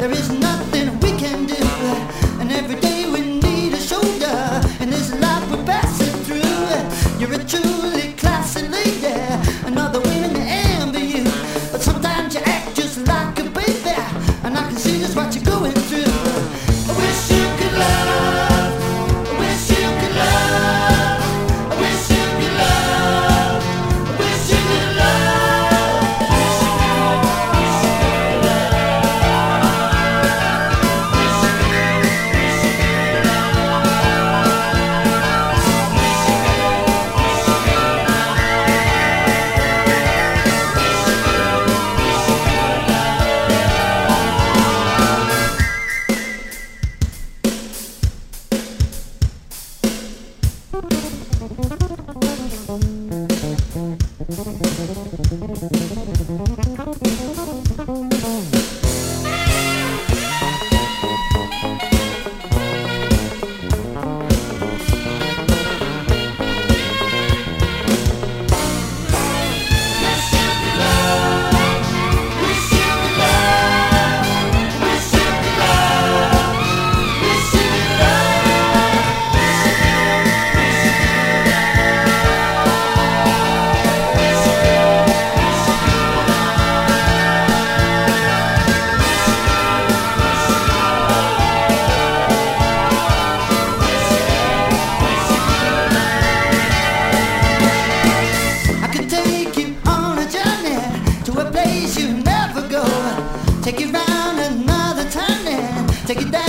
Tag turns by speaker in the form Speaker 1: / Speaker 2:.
Speaker 1: There is nothing we can do, and every day we need a shoulder. In this life we're passing through. You're a truly classy lady, another women envy you. But sometimes you act just like a baby, and I can see just what you're going through. I wish you could love. I wish you could love. I wish you could love. I wish you could love. Take you round another turn and take you down.